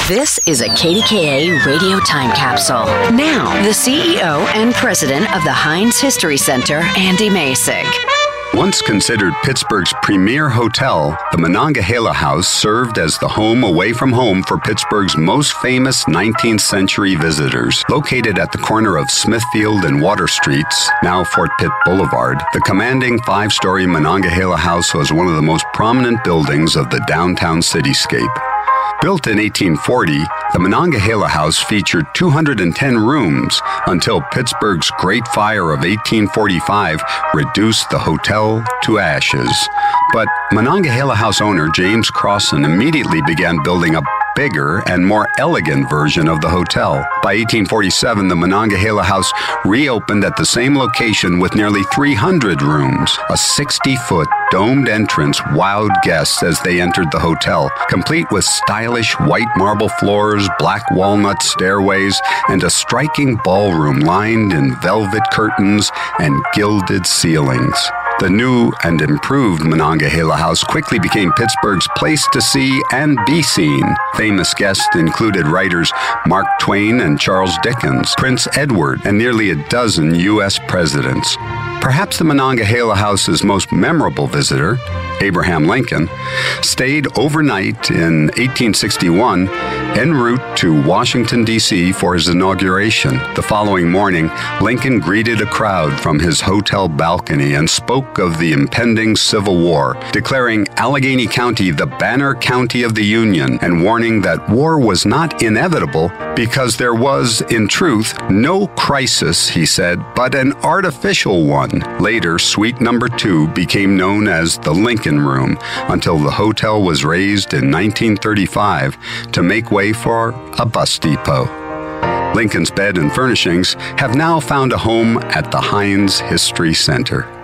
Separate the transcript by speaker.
Speaker 1: This is a KDKA radio time capsule. Now, the CEO and president of the Heinz History Center, Andy Masich.
Speaker 2: Once considered Pittsburgh's premier hotel, the Monongahela House served as the home away from home for Pittsburgh's most famous 19th century visitors. Located at the corner of Smithfield and Water Streets, now Fort Pitt Boulevard, the commanding 5-story Monongahela House was one of the most prominent buildings of the downtown cityscape. Built in 1840, the Monongahela House featured 210 rooms until Pittsburgh's Great Fire of 1845 reduced the hotel to ashes. But Monongahela House owner James Crossan immediately began building a bigger and more elegant version of the hotel. By 1847, the Monongahela House reopened at the same location with nearly 300 rooms. A 60-foot domed entrance wowed guests as they entered the hotel, complete with stylish white marble floors, black walnut stairways, and a striking ballroom lined in velvet curtains and gilded ceilings. The new and improved Monongahela House quickly became Pittsburgh's place to see and be seen. Famous guests included writers Mark Twain and Charles Dickens, Prince Edward, and nearly a dozen U.S. presidents. Perhaps the Monongahela House's most memorable visitor, Abraham Lincoln, stayed overnight in 1861 en route to Washington, D.C. for his inauguration. The following morning, Lincoln greeted a crowd from his hotel balcony and spoke of the impending Civil War, declaring Allegheny County the banner county of the Union and warning that war was not inevitable because there was, in truth, no crisis, he said, but an artificial one. Later, Suite Number 2 became known as the Lincoln Room until the hotel was raised in 1935 to make way for a bus depot. Lincoln's bed and furnishings have now found a home at the Heinz History Center.